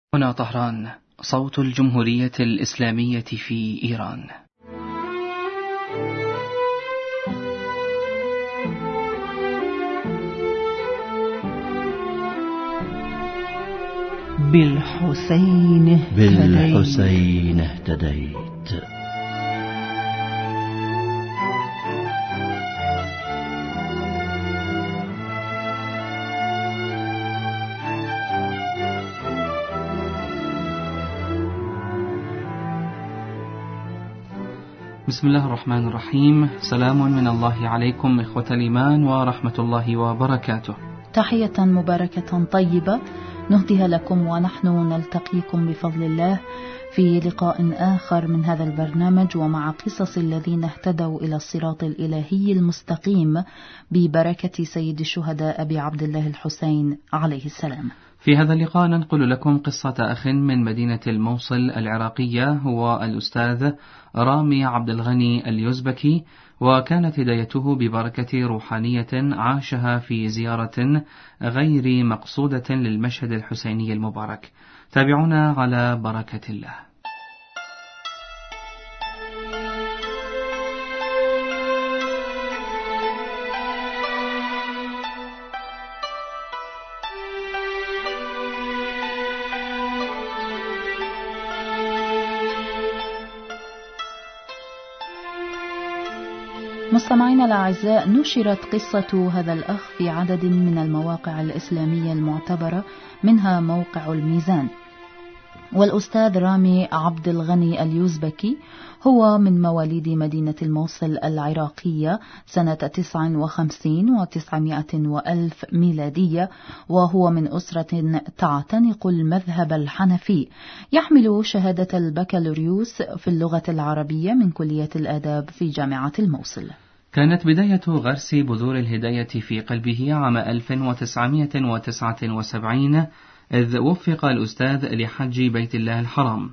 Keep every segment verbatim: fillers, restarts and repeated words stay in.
هنا طهران، صوت الجمهورية الإسلامية في إيران. بالحسين بالحسين اهتديت. بسم الله الرحمن الرحيم. سلام من الله عليكم إخوة الإيمان ورحمة الله وبركاته. تحية مباركة طيبة نهديها لكم ونحن نلتقيكم بفضل الله في لقاء آخر من هذا البرنامج ومع قصص الذين اهتدوا إلى الصراط الإلهي المستقيم ببركة سيد الشهداء أبي عبد الله الحسين عليه السلام. في هذا اللقاء ننقل لكم قصة أخ من مدينة الموصل العراقية، هو الأستاذ رامي عبد الغني اليزبكي، وكانت هدايته ببركة روحانية عاشها في زيارة غير مقصودة للمشهد الحسيني المبارك. تابعونا على بركة الله. مستمعينا الأعزاء، نشرت قصة هذا الأخ في عدد من المواقع الإسلامية المعتبرة منها موقع الميزان. والأستاذ رامي عبد الغني اليزبكي هو من مواليد مدينة الموصل العراقية سنة تسع وخمسين وتسعمائة وألف ميلادية، وهو من أسرة تعتنق المذهب الحنفي، يحمل شهادة البكالوريوس في اللغة العربية من كلية الآداب في جامعة الموصل. كانت بداية غرس بذور الهداية في قلبه عام ألف وتسعمائة وتسعة وسبعين، إذ وفق الأستاذ لحج بيت الله الحرام،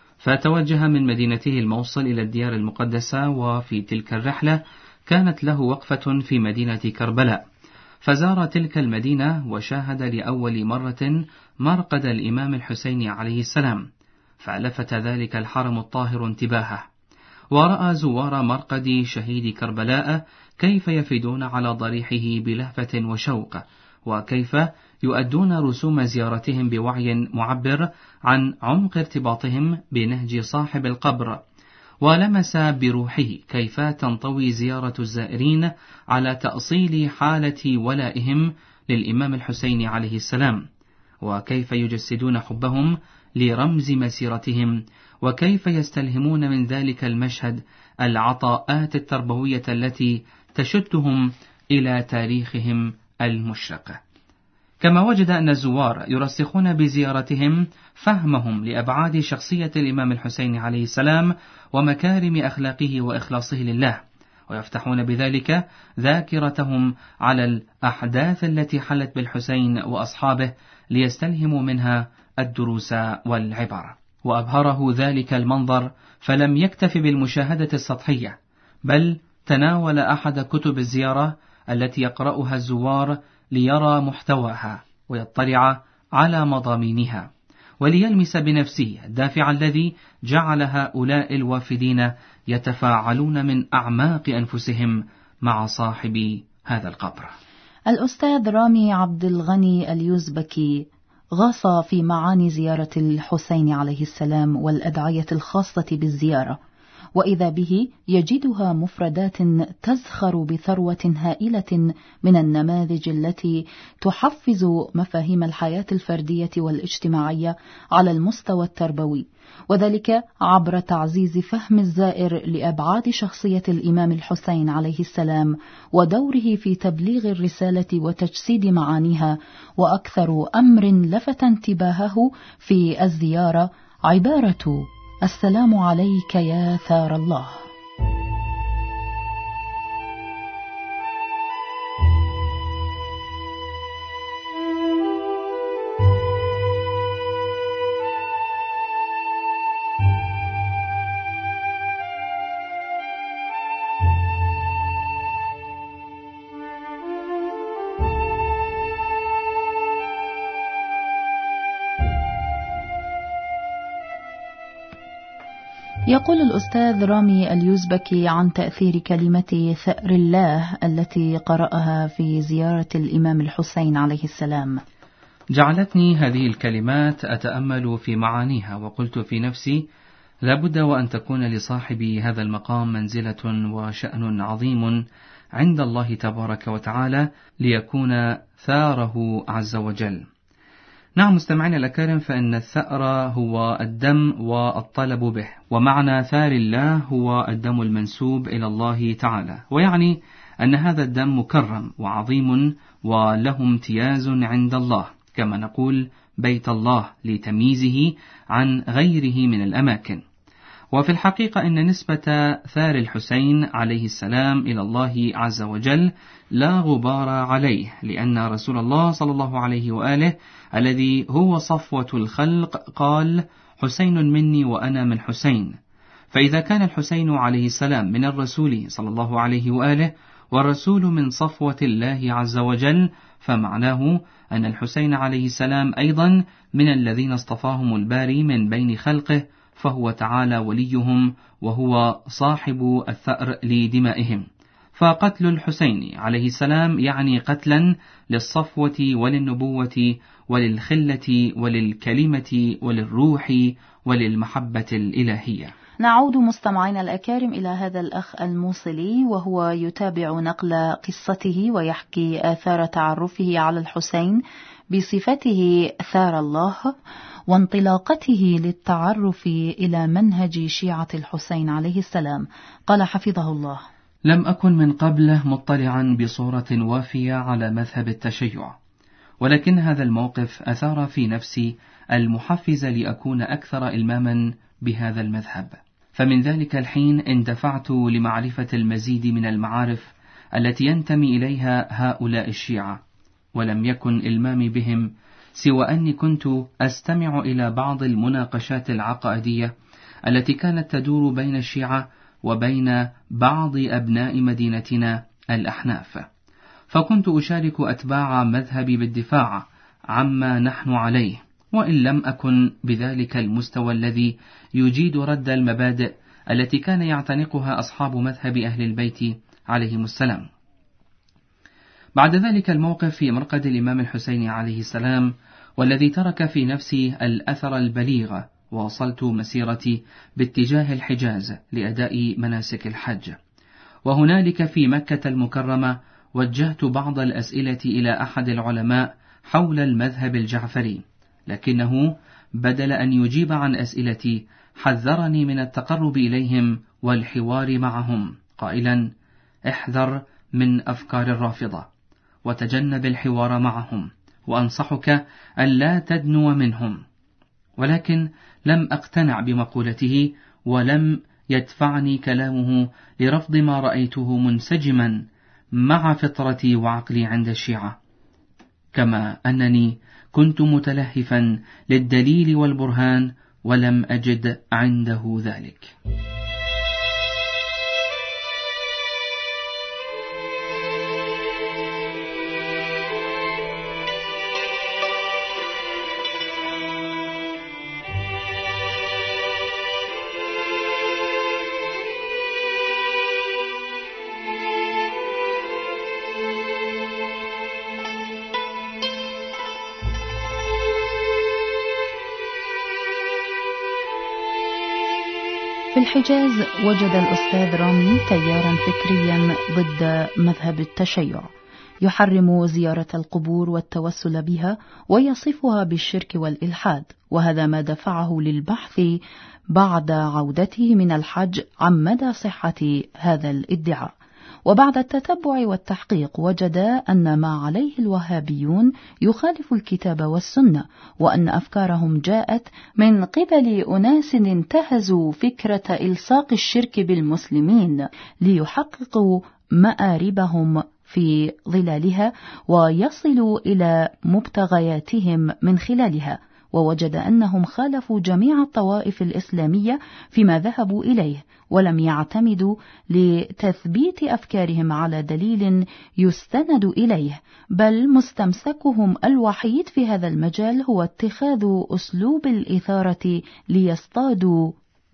فتوجه من مدينته الموصل إلى الديار المقدسة. وفي تلك الرحلة كانت له وقفة في مدينة كربلاء، فزار تلك المدينة وشاهد لأول مرة مرقد الإمام الحسين عليه السلام، فلفت ذلك الحرم الطاهر انتباهه، ورأى زوار مرقد شهيد كربلاء كيف يفدون على ضريحه بلهفة وشوق، وكيف يؤدون رسوم زيارتهم بوعي معبر عن عمق ارتباطهم بنهج صاحب القبر، ولمس بروحه كيف تنطوي زيارة الزائرين على تأصيل حالة ولائهم للإمام الحسين عليه السلام، وكيف يجسدون حبهم لرمز مسيرتهم، وكيف يستلهمون من ذلك المشهد العطاءات التربوية التي تشدهم إلى تاريخهم المشرق. كما وجد أن الزوار يرسخون بزيارتهم فهمهم لأبعاد شخصية الإمام الحسين عليه السلام ومكارم أخلاقه وإخلاصه لله، ويفتحون بذلك ذاكرتهم على الأحداث التي حلت بالحسين وأصحابه ليستلهموا منها الدروس والعبر. وأبهره ذلك المنظر، فلم يكتف بالمشاهدة السطحية، بل تناول أحد كتب الزيارة التي يقرأها الزوار ليرى محتواها ويطلع على مضامينها، وليلمس بنفسه الدافع الذي جعل هؤلاء الوافدين يتفاعلون من أعماق أنفسهم مع صاحب هذا القبر. الأستاذ رامي عبد الغني اليزبكي غاص في معاني زيارة الحسين عليه السلام والأدعية الخاصة بالزيارة، وإذا به يجدها مفردات تزخر بثروة هائلة من النماذج التي تحفز مفاهيم الحياة الفردية والاجتماعية على المستوى التربوي، وذلك عبر تعزيز فهم الزائر لأبعاد شخصية الإمام الحسين عليه السلام ودوره في تبليغ الرسالة وتجسيد معانيها. وأكثر أمر لفت انتباهه في الزيارة عبارة السلام عليك يا ثار الله. يقول الأستاذ رامي اليوزبكي عن تأثير كلمة ثأر الله التي قرأها في زيارة الإمام الحسين عليه السلام: جعلتني هذه الكلمات أتأمل في معانيها، وقلت في نفسي: لابد وأن تكون لصاحب هذا المقام منزلة وشأن عظيم عند الله تبارك وتعالى ليكون ثاره عز وجل. نعم مستمعين الأكارم، فإن الثأر هو الدم والطلب به، ومعنى ثار الله هو الدم المنسوب إلى الله تعالى، ويعني أن هذا الدم مكرم وعظيم وله امتياز عند الله، كما نقول بيت الله لتمييزه عن غيره من الأماكن. وفي الحقيقة إن نسبة ثار الحسين عليه السلام إلى الله عز وجل لا غبار عليه، لأن رسول الله صلى الله عليه وآله الذي هو صفوة الخلق قال: حسين مني وأنا من حسين. فإذا كان الحسين عليه السلام من الرسول صلى الله عليه وآله، والرسول من صفوة الله عز وجل، فمعناه أن الحسين عليه السلام أيضا من الذين اصطفاهم الباري من بين خلقه، فهو تعالى وليهم وهو صاحب الثأر لدمائهم. فقتل الحسين عليه السلام يعني قتلا للصفوة وللنبوة وللخلة وللكلمة وللروح وللمحبة الإلهية. نعود مستمعين الأكارم إلى هذا الأخ الموصلي وهو يتابع نقل قصته ويحكي آثار تعرفه على الحسين بصفته ثار الله وانطلاقته للتعرف إلى منهج شيعة الحسين عليه السلام. قال حفظه الله: لم أكن من قبل مطلعا بصورة وافية على مذهب التشيع، ولكن هذا الموقف أثار في نفسي المحفز لأكون أكثر إلماما بهذا المذهب. فمن ذلك الحين اندفعت لمعرفة المزيد من المعارف التي ينتمي إليها هؤلاء الشيعة، ولم يكن إلمامي بهم سوى أني كنت أستمع إلى بعض المناقشات العقائدية التي كانت تدور بين الشيعة وبين بعض أبناء مدينتنا الأحناف، فكنت أشارك أتباع مذهبي بالدفاع عما نحن عليه، وإن لم أكن بذلك المستوى الذي يجيد رد المبادئ التي كان يعتنقها أصحاب مذهب أهل البيت عليهم السلام. بعد ذلك الموقف في مرقد الإمام الحسين عليه السلام، والذي ترك في نفسي الأثر البليغ، واصلت مسيرتي باتجاه الحجاز لأداء مناسك الحج، وهنالك في مكة المكرمة وجهت بعض الأسئلة إلى أحد العلماء حول المذهب الجعفري، لكنه بدل أن يجيب عن أسئلتي حذرني من التقرب إليهم والحوار معهم، قائلا: احذر من أفكار الرافضة وتجنب الحوار معهم، وأنصحك أن لا تدنو منهم. ولكن لم أقتنع بمقولته، ولم يدفعني كلامه لرفض ما رأيته منسجما مع فطرتي وعقلي عند الشيعة، كما أنني كنت متلهفا للدليل والبرهان ولم أجد عنده ذلك. في الحجاز وجد الأستاذ رامي تيارا فكريا ضد مذهب التشيع، يحرم زيارة القبور والتوسل بها ويصفها بالشرك والإلحاد، وهذا ما دفعه للبحث بعد عودته من الحج عن مدى صحة هذا الادعاء. وبعد التتبع والتحقيق وجد أن ما عليه الوهابيون يخالف الكتاب والسنة، وأن أفكارهم جاءت من قبل أناس انتهزوا فكرة إلصاق الشرك بالمسلمين ليحققوا مآربهم في ظلالها ويصلوا إلى مبتغياتهم من خلالها. ووجد أنهم خالفوا جميع الطوائف الإسلامية فيما ذهبوا إليه، ولم يعتمدوا لتثبيت أفكارهم على دليل يستند إليه، بل مستمسكهم الوحيد في هذا المجال هو اتخاذ أسلوب الإثارة ليصطادوا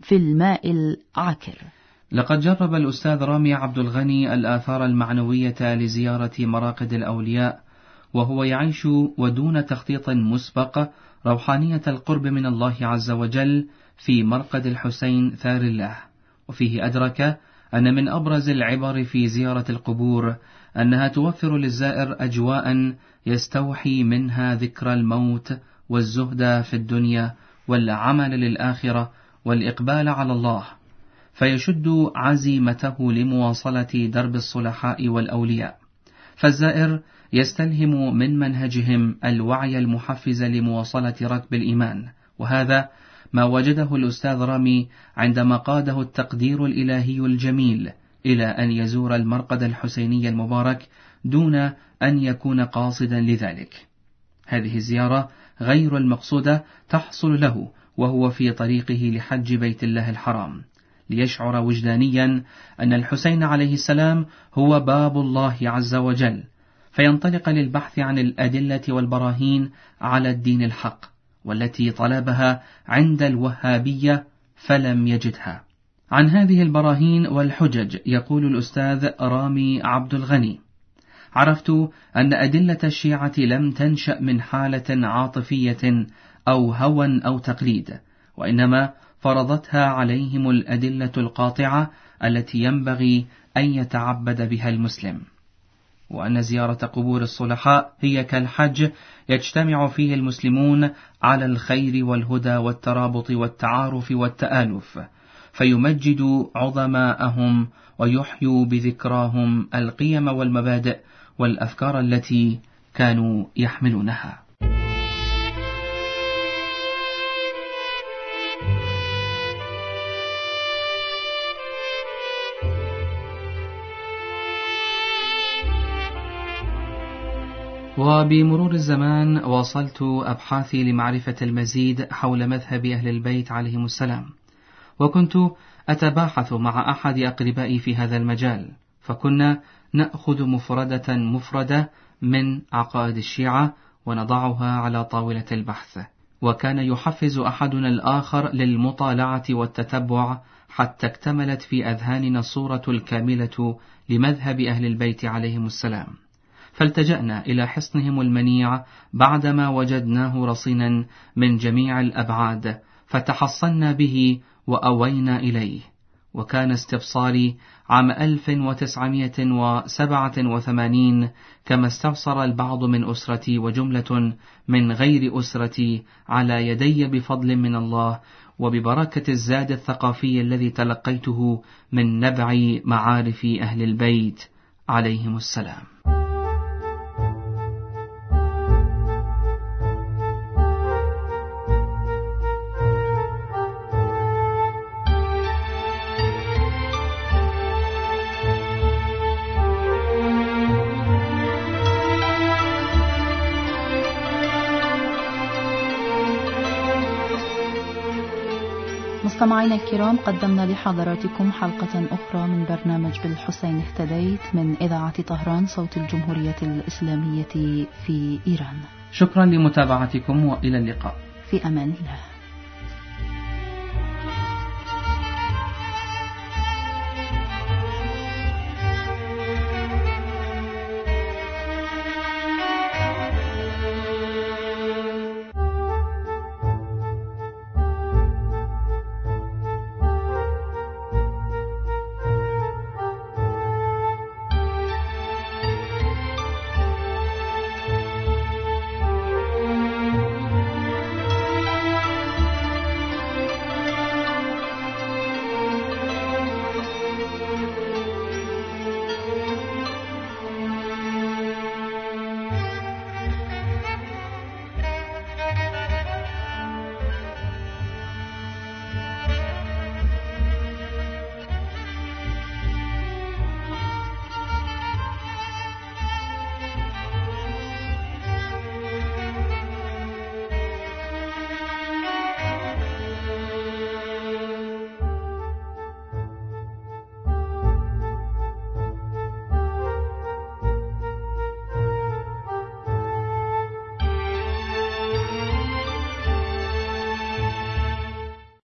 في الماء العكر. لقد جرب الأستاذ رامي عبد الغني الآثار المعنوية لزيارة مراقد الأولياء وهو يعيش ودون تخطيط مسبق روحانية القرب من الله عز وجل في مرقد الحسين ثار الله، وفيه أدرك أن من أبرز العبر في زيارة القبور أنها توفر للزائر أجواء يستوحي منها ذكر الموت والزهد في الدنيا والعمل للآخرة والإقبال على الله، فيشد عزيمته لمواصلة درب الصلحاء والأولياء، فالزائر يستلهم من منهجهم الوعي المحفز لمواصلة ركب الإيمان. وهذا ما وجده الأستاذ رامي عندما قاده التقدير الإلهي الجميل إلى أن يزور المرقد الحسيني المبارك دون أن يكون قاصدا لذلك. هذه الزيارة غير المقصودة تحصل له وهو في طريقه لحج بيت الله الحرام، ليشعر وجدانيا أن الحسين عليه السلام هو باب الله عز وجل، فينطلق للبحث عن الأدلة والبراهين على الدين الحق والتي طلبها عند الوهابية فلم يجدها. عن هذه البراهين والحجج يقول الأستاذ رامي عبد الغني: عرفت أن أدلة الشيعة لم تنشأ من حالة عاطفية أو هوى أو تقليد، وإنما فرضتها عليهم الأدلة القاطعة التي ينبغي أن يتعبد بها المسلم، وأن زيارة قبور الصلحاء هي كالحج يجتمع فيه المسلمون على الخير والهدى والترابط والتعارف والتآلف، فيمجد عظماءهم ويحيوا بذكراهم القيم والمبادئ والأفكار التي كانوا يحملونها. وبمرور الزمان واصلت أبحاثي لمعرفة المزيد حول مذهب أهل البيت عليهم السلام، وكنت أتباحث مع أحد أقربائي في هذا المجال، فكنا نأخذ مفردة مفردة من عقائد الشيعة ونضعها على طاولة البحث، وكان يحفز أحدنا الآخر للمطالعة والتتبع حتى اكتملت في أذهاننا الصورة الكاملة لمذهب أهل البيت عليهم السلام، فالتجأنا إلى حصنهم المنيع بعدما وجدناه رصينا من جميع الأبعاد، فتحصنا به وأوينا إليه. وكان استبصاري عام ألف وتسعمائة وسبعة وثمانين كما استبصر البعض من أسرتي وجملة من غير أسرتي على يدي بفضل من الله وببركة الزاد الثقافي الذي تلقيته من نبع معارف أهل البيت عليهم السلام. مستمعينا الكرام، قدمنا لحضراتكم حلقة أخرى من برنامج بالحسين اهتديت من إذاعة طهران صوت الجمهورية الإسلامية في إيران. شكرا لمتابعتكم وإلى اللقاء. في أمان الله.